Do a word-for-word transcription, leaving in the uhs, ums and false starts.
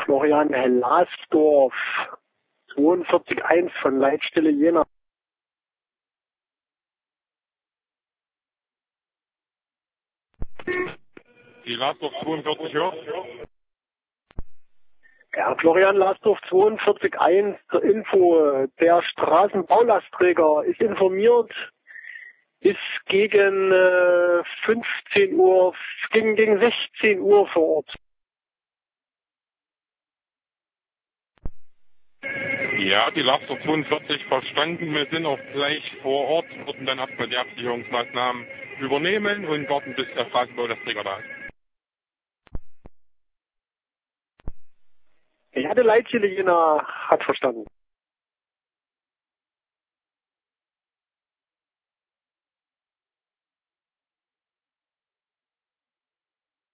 Florian Hellasdorf, zweiundvierzig eins von Leitstelle Jena. Die Lasdorf zweiundvierzig, ja? Ja, Florian Lasdorf zweiundvierzig eins zur Info. Der Straßenbaulastträger ist informiert, ist gegen äh, fünfzehn Uhr, gegen, gegen sechzehn Uhr vor Ort. Ja, die Lasdorf zweiundvierzig verstanden. Wir sind auch gleich vor Ort, würden dann erstmal die Absicherungsmaßnahmen übernehmen und warten, bis der Straßenbaulastträger da ist. Ich hatte Leitstelle Jena, hat verstanden.